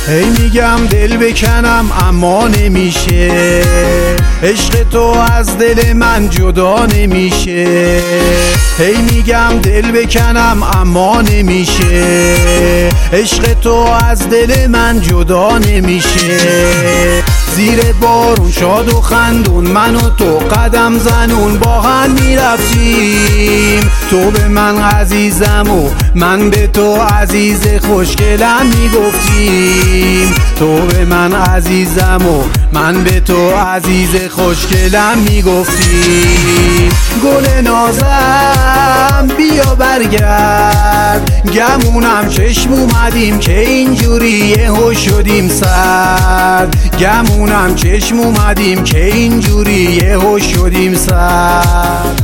هی میگم دل بکنم اما نمیشه، عشق تو از دل من جدا نمیشه. هی میگم دل بکنم اما نمیشه، عشق تو از دل من جدا نمیشه. زیر بارون شاد و خندون من و تو قدم زنون با هم میرفتیم. تو به من عزیزم و من به تو عزیز خوشگلم میگفتیم. تو به من عزیزم و من به تو عزیز خوشگلم میگفتیم. گل نازم بیا برگرد، گمونم چشم اومدیم که اینجوری یهو شدیم سرد. گمونم چشم اومدیم که اینجوری یهو شدیم سرد.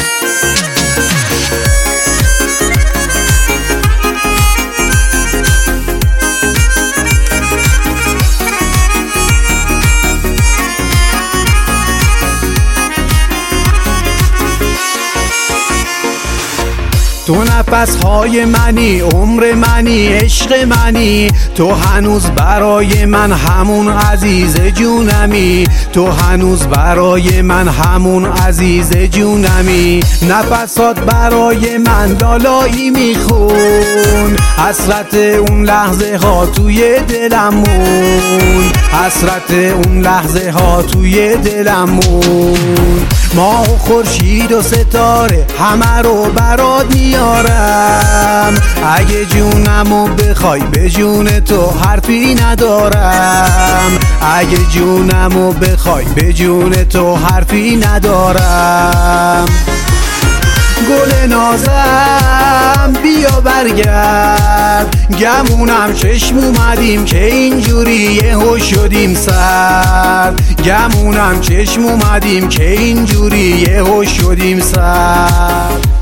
تو نفس‌های منی، عمر منی، عشق منی. تو هنوز برای من همون عزیز جونمی. تو هنوز برای من همون عزیز جونمی. نفسات برای من لالایی میخون، حسرت اون لحظه ها توی دلم مون. حسرت اون لحظه ها توی دلم مون. ماه و خورشید و ستاره همه رو برات میارم. اگه جونمو بخوای به جون تو حرفی ندارم. اگه جونمو بخوای به جون تو حرفی ندارم. گل نازم بیا برگرد، گمونم چشم اومدیم که اینجوری یهو شدیم سرد. گمونم چشم اومدیم که اینجوری یهو شدیم سرد.